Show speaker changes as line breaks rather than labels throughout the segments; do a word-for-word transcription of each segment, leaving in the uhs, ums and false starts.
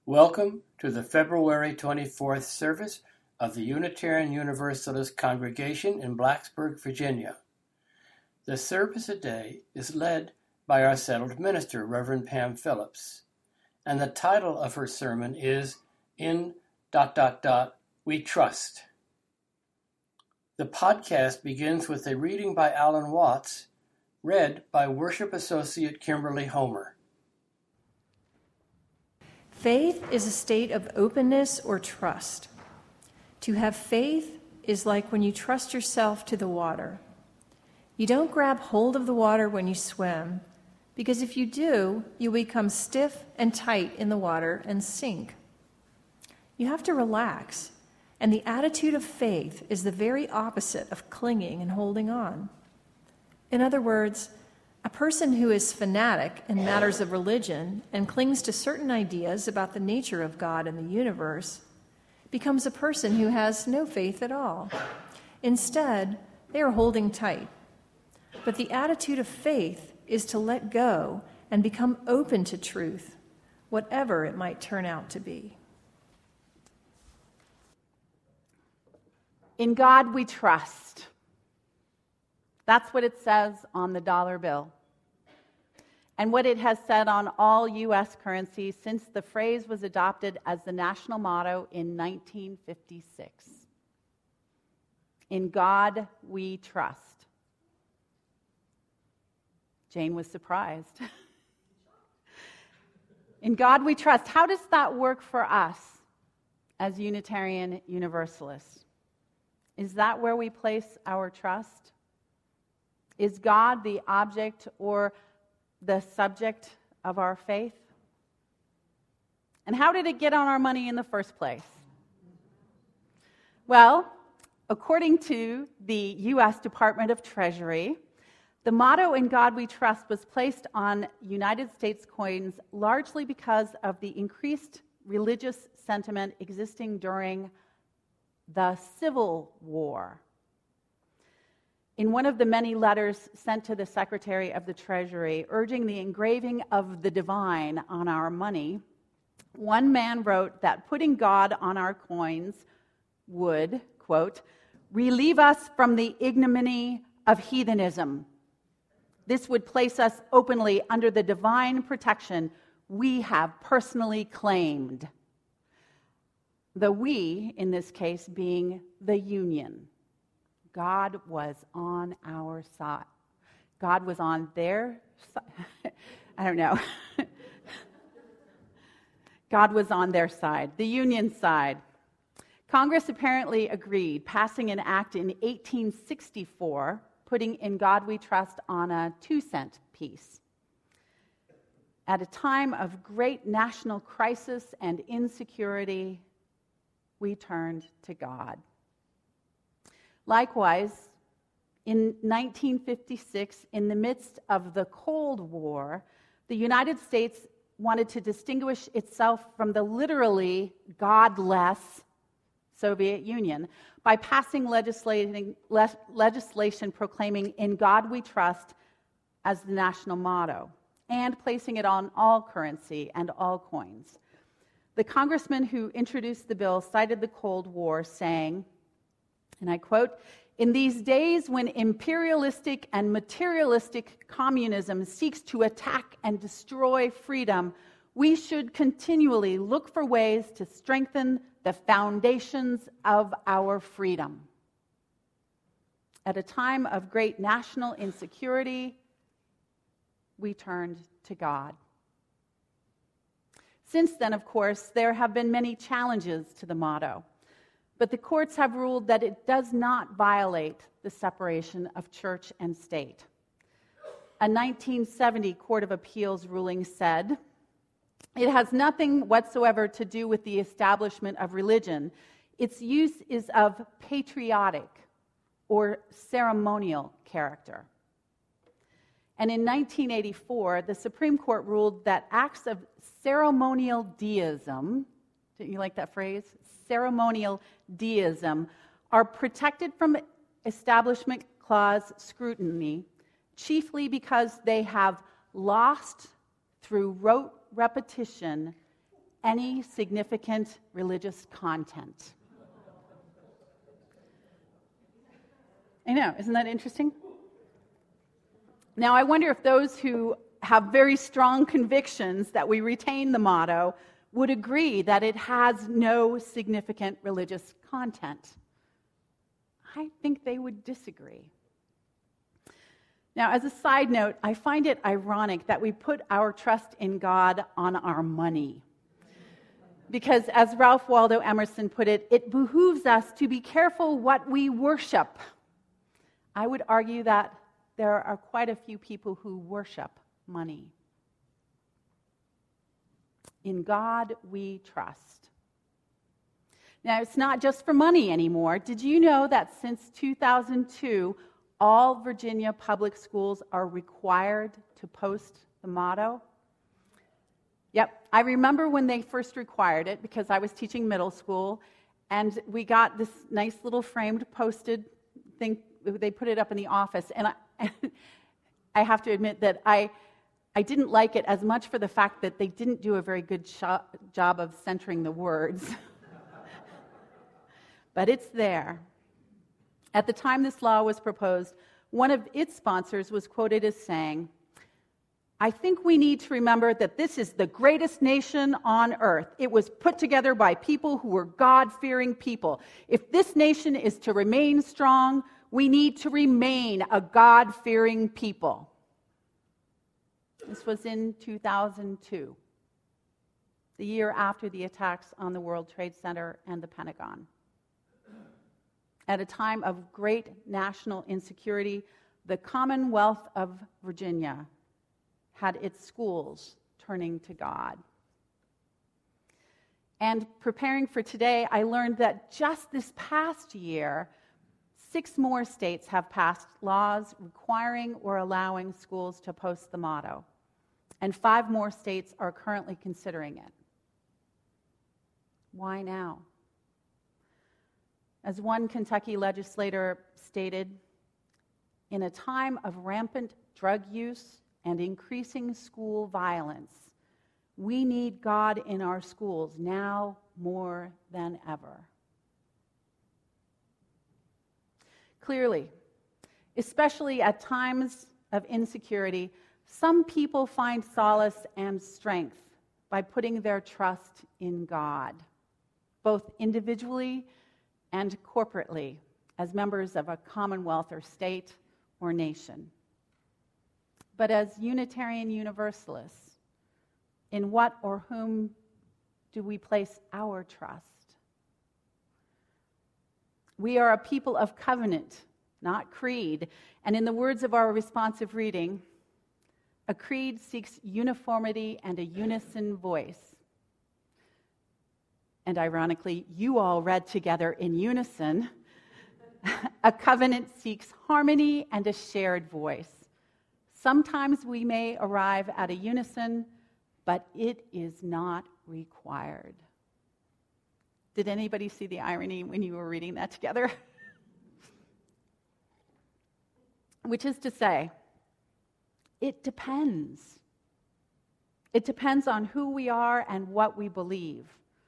Welcome to the February twenty-fourth service of the Unitarian Universalist Congregation in Blacksburg, Virginia. The service today is led by our settled minister, Reverend Pam Phillips, and the title of her sermon is In dot dot dot We Trust. The podcast begins with a reading by Alan Watts, read by Worship Associate Kimberly Homer.
Faith is a state of openness or trust. To have faith is like when you trust yourself to the water. You don't grab hold of the water when you swim, because if you do, you become stiff and tight in the water and sink. You have to relax, and the attitude of faith is the very opposite of clinging and holding on. In other words, a person who is fanatic in matters of religion and clings to certain ideas about the nature of God and the universe becomes a person who has no faith at all. Instead, they are holding tight. But the attitude of faith is to let go and become open to truth, whatever it might turn out to be.
In God we trust. That's what it says on the dollar bill, and what it has said on all U S currency since the phrase was adopted as the national motto in nineteen fifty-six. In God we trust. Jane was surprised. In God we trust. How does that work for us as Unitarian Universalists? Is that where we place our trust? Is God the object or the subject of our faith? And how did it get on our money in the first place? Well, according to the U S Department of Treasury, the motto "In God We Trust" was placed on United States coins largely because of the increased religious sentiment existing during the Civil War. In one of the many letters sent to the Secretary of the Treasury urging the engraving of the divine on our money, one man wrote that putting God on our coins would, quote, relieve us from the ignominy of heathenism. This would place us openly under the divine protection we have personally claimed. The we, in this case, being the Union. God was on our side. God was on their side. I don't know. God was on their side, the Union side. Congress apparently agreed, passing an act in eighteen sixty-four, putting "In God We Trust" on a two-cent piece. At a time of great national crisis and insecurity, we turned to God. Likewise, in nineteen fifty-six, in the midst of the Cold War, the United States wanted to distinguish itself from the literally godless Soviet Union by passing legislating, le- legislation proclaiming "In God We Trust" as the national motto and placing it on all currency and all coins. The congressman who introduced the bill cited the Cold War, saying, and I quote, "In these days when imperialistic and materialistic communism seeks to attack and destroy freedom, we should continually look for ways to strengthen the foundations of our freedom." At a time of great national insecurity, we turned to God. Since then, of course, there have been many challenges to the motto. But the courts have ruled that it does not violate the separation of church and state. A nineteen seventy Court of Appeals ruling said, "It has nothing whatsoever to do with the establishment of religion. Its use is of patriotic or ceremonial character." And in nineteen eighty-four, the Supreme Court ruled that acts of ceremonial deism, didn't you like that phrase? Ceremonial deism are protected from Establishment Clause scrutiny, chiefly because they have lost through rote repetition any significant religious content. I know, isn't that interesting? Now, I wonder if those who have very strong convictions that we retain the motto would agree that it has no significant religious content. I think they would disagree. Now, as a side note, I find it ironic that we put our trust in God on our money. Because as Ralph Waldo Emerson put it, it behooves us to be careful what we worship. I would argue that there are quite a few people who worship money. In God we trust. Now, it's not just for money anymore. Did you know that since two thousand two, all Virginia public schools are required to post the motto? Yep, I remember when they first required it because I was teaching middle school, and we got this nice little framed posted thing. They put it up in the office, and I, I have to admit that I, I didn't like it as much for the fact that they didn't do a very good sho- job of centering the words. But it's there. At the time this law was proposed, one of its sponsors was quoted as saying, "I think we need to remember that this is the greatest nation on earth. It was put together by people who were God-fearing people. If this nation is to remain strong, we need to remain a God-fearing people." This was in two thousand two, the year after the attacks on the World Trade Center and the Pentagon. At a time of great national insecurity, the Commonwealth of Virginia had its schools turning to God. And preparing for today, I learned that just this past year, six more states have passed laws requiring or allowing schools to post the motto, and five more states are currently considering it. Why now? As one Kentucky legislator stated, in a time of rampant drug use and increasing school violence, we need God in our schools now more than ever. Clearly, especially at times of insecurity, some people find solace and strength by putting their trust in God, both individually and corporately, as members of a commonwealth or state or nation. But as Unitarian Universalists, in what or whom do we place our trust? We are a people of covenant, not creed. And in the words of our responsive reading, a creed seeks uniformity and a unison voice. And ironically, you all read together in unison. A covenant seeks harmony and a shared voice. Sometimes we may arrive at a unison, but it is not required. Did anybody see the irony when you were reading that together? Which is to say, it depends. It depends on who we are and what we believe,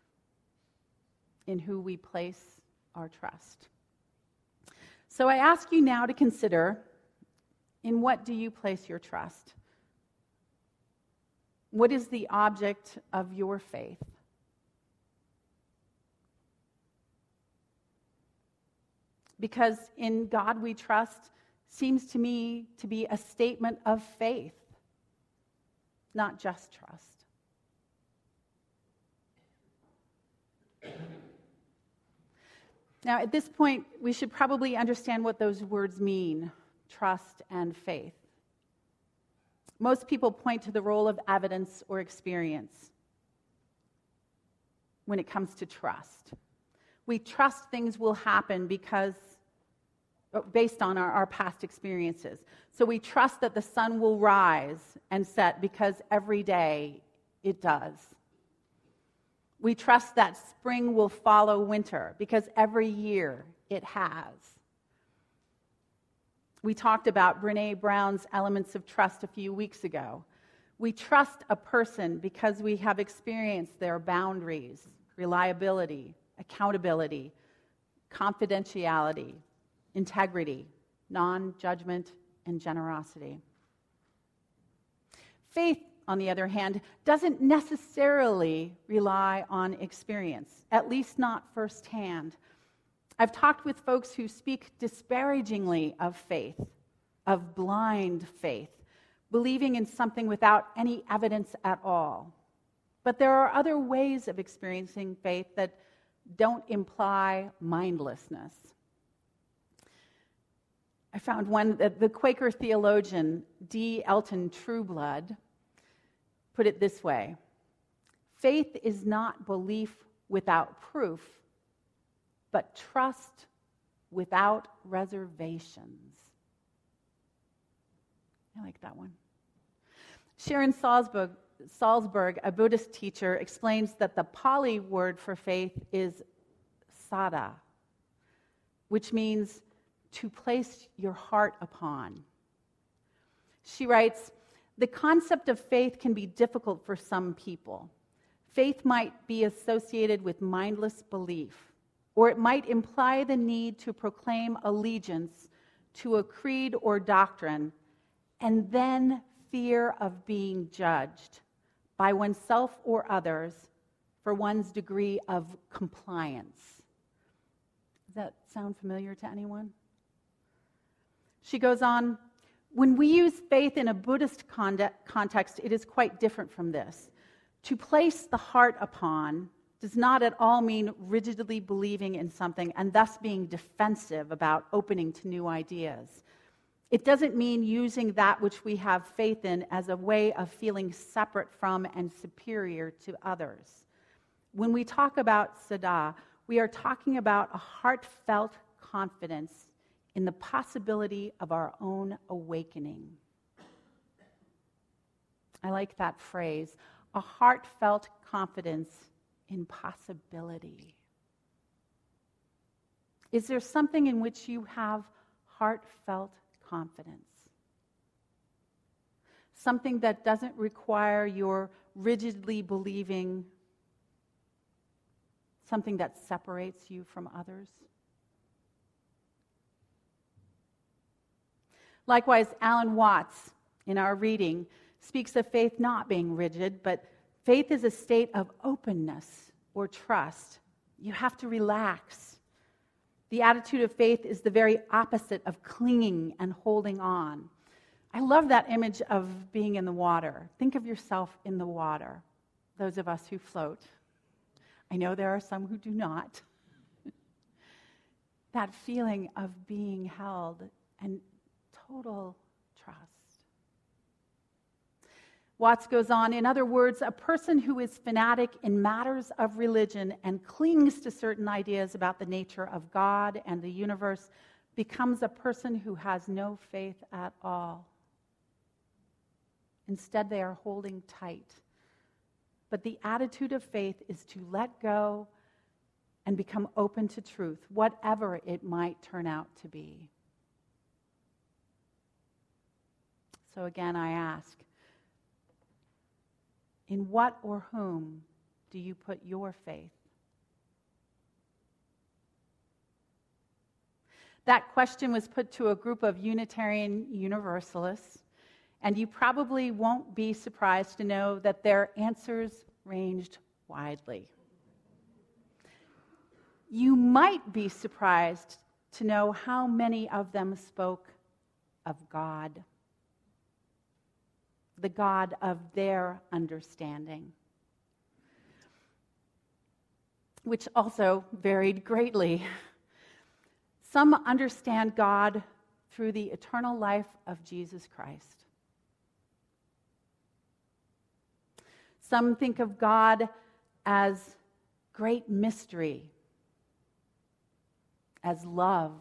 in who we place our trust. So I ask you now to consider, in what do you place your trust? What is the object of your faith? Because in God we trust seems to me to be a statement of faith, not just trust. Now, at this point, we should probably understand what those words mean, trust and faith. Most people point to the role of evidence or experience when it comes to trust. We trust things will happen because, based on our, our past experiences. So we trust that the sun will rise and set because every day it does. We trust that spring will follow winter because every year it has. We talked about Brené Brown's Elements of Trust a few weeks ago. We trust a person because we have experienced their boundaries, reliability, accountability, confidentiality, integrity, non-judgment, and generosity. Faith, on the other hand, doesn't necessarily rely on experience, at least not firsthand. I've talked with folks who speak disparagingly of faith, of blind faith, believing in something without any evidence at all. But there are other ways of experiencing faith that don't imply mindlessness. I found one that the Quaker theologian D. Elton Trueblood put it this way: faith is not belief without proof, but trust without reservations. I like that one. Sharon Salzberg, Salzberg, a Buddhist teacher, explains that the Pali word for faith is sada, which means to place your heart upon. She writes, the concept of faith can be difficult for some people. Faith might be associated with mindless belief, or it might imply the need to proclaim allegiance to a creed or doctrine, and then fear of being judged by oneself or others for one's degree of compliance. Does that sound familiar to anyone? She goes on, when we use faith in a Buddhist context, it is quite different from this. To place the heart upon does not at all mean rigidly believing in something and thus being defensive about opening to new ideas. It doesn't mean using that which we have faith in as a way of feeling separate from and superior to others. When we talk about sada, we are talking about a heartfelt confidence in the possibility of our own awakening. I like that phrase, a heartfelt confidence in possibility. Is there something in which you have heartfelt confidence? Something that doesn't require your rigidly believing, something that separates you from others? Likewise, Alan Watts, in our reading, speaks of faith not being rigid, but faith is a state of openness or trust. You have to relax. The attitude of faith is the very opposite of clinging and holding on. I love that image of being in the water. Think of yourself in the water, those of us who float. I know there are some who do not. That feeling of being held and total trust. Watts goes on, in other words, a person who is fanatic in matters of religion and clings to certain ideas about the nature of God and the universe becomes a person who has no faith at all. Instead, they are holding tight. But the attitude of faith is to let go and become open to truth, whatever it might turn out to be. So again, I ask, in what or whom do you put your faith? That question was put to a group of Unitarian Universalists, and you probably won't be surprised to know that their answers ranged widely. You might be surprised to know how many of them spoke of God, the God of their understanding, which also varied greatly. Some understand God through the eternal life of Jesus Christ. Some think of God as great mystery, as love,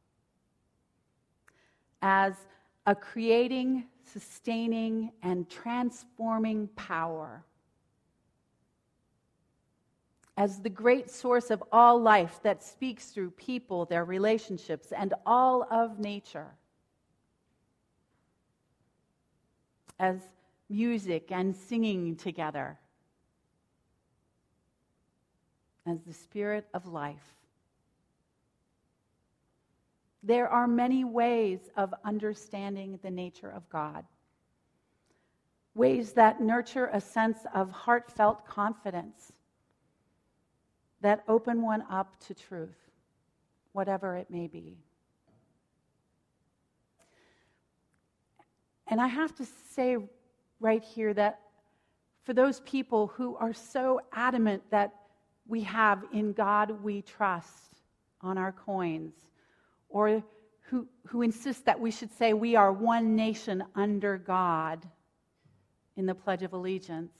as a creating, sustaining, and transforming power, as the great source of all life that speaks through people, their relationships, and all of nature, as music and singing together as the Spirit of life. There are many ways of understanding the nature of God, ways that nurture a sense of heartfelt confidence, that open one up to truth, whatever it may be. And I have to say right here that for those people who are so adamant that we have "In God We Trust" on our coins, or who, who insist that we should say we are one nation under God in the Pledge of Allegiance,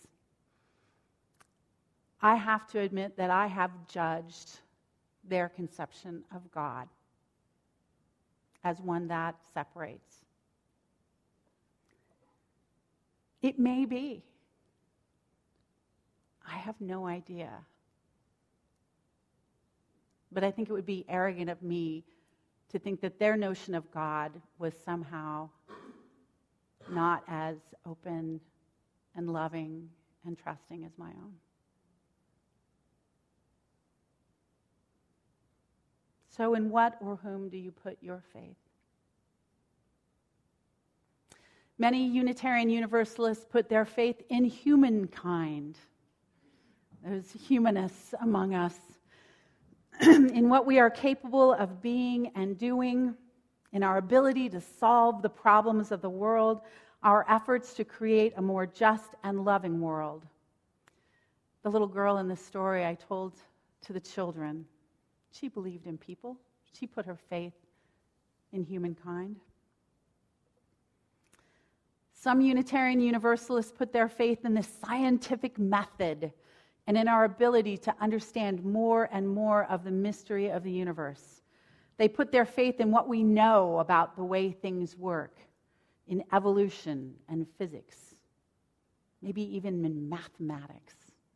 I have to admit that I have judged their conception of God as one that separates. It may be. I have no idea. But I think it would be arrogant of me to think that their notion of God was somehow not as open and loving and trusting as my own. So in what or whom do you put your faith? Many Unitarian Universalists put their faith in humankind. There's humanists among us. In what we are capable of being and doing, in our ability to solve the problems of the world, our efforts to create a more just and loving world. The little girl in the story I told to the children, she believed in people. She put her faith in humankind. Some Unitarian Universalists put their faith in the scientific method and in our ability to understand more and more of the mystery of the universe. They put their faith in what we know about the way things work, in evolution and physics, maybe even in mathematics.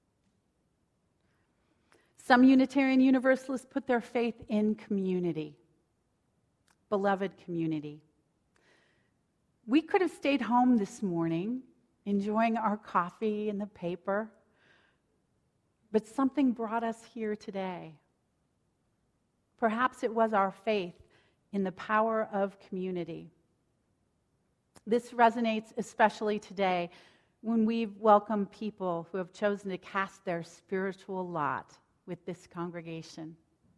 Some Unitarian Universalists put their faith in community, beloved community. We could have stayed home this morning, enjoying our coffee and the paper, but something brought us here today. Perhaps it was our faith in the power of community. This resonates especially today when we've welcomed people who have chosen to cast their spiritual lot with this congregation.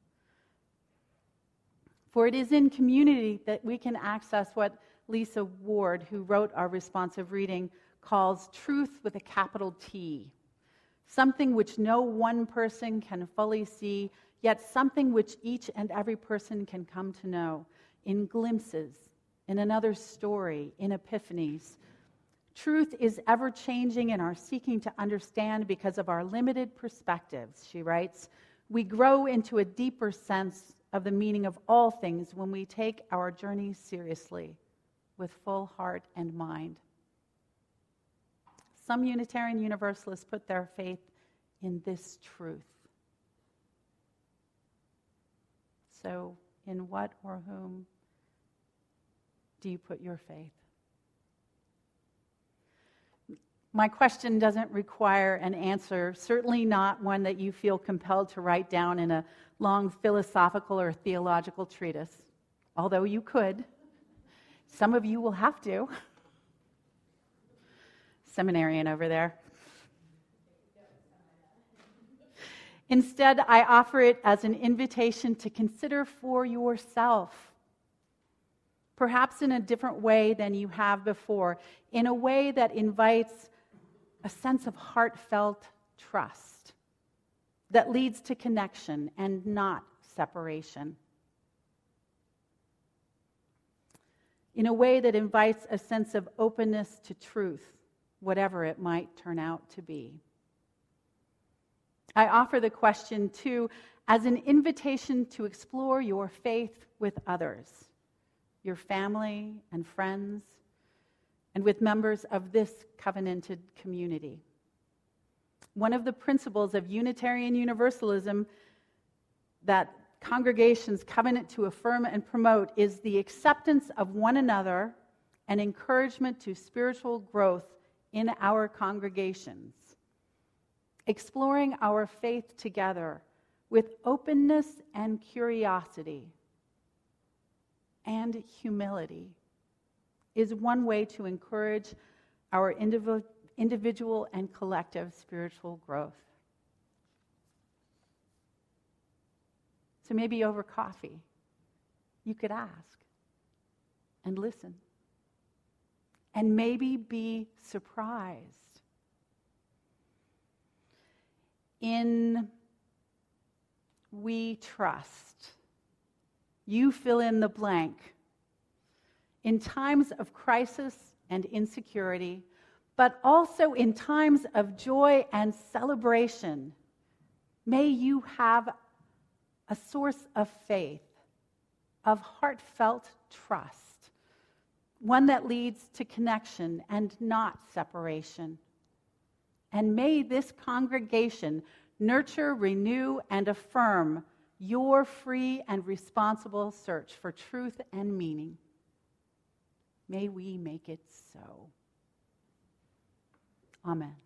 For it is in community that we can access what Lisa Ward, who wrote our responsive reading, calls truth with a capital T. Something which no one person can fully see, yet something which each and every person can come to know in glimpses, in another story, in epiphanies. Truth is ever-changing in our seeking to understand because of our limited perspectives, she writes. We grow into a deeper sense of the meaning of all things when we take our journey seriously, with full heart and mind. Some Unitarian Universalists put their faith in this truth. So, in what or whom do you put your faith? My question doesn't require an answer, certainly not one that you feel compelled to write down in a long philosophical or theological treatise, although you could. Some of you will have to. Seminarian over there. Instead, I offer it as an invitation to consider for yourself, perhaps in a different way than you have before, in a way that invites a sense of heartfelt trust that leads to connection and not separation. In a way that invites a sense of openness to truth, whatever it might turn out to be. I offer the question, too, as an invitation to explore your faith with others, your family and friends, and with members of this covenanted community. One of the principles of Unitarian Universalism that congregations covenant to affirm and promote is the acceptance of one another and encouragement to spiritual growth in our congregations, exploring our faith together with openness and curiosity and humility is one way to encourage our indiv- individual and collective spiritual growth. So maybe over coffee, you could ask and listen and maybe be surprised. In we trust, you fill in the blank. In times of crisis and insecurity, but also in times of joy and celebration, may you have a source of faith, of heartfelt trust, one that leads to connection and not separation. And may this congregation nurture, renew, and affirm your free and responsible search for truth and meaning. May we make it so. Amen.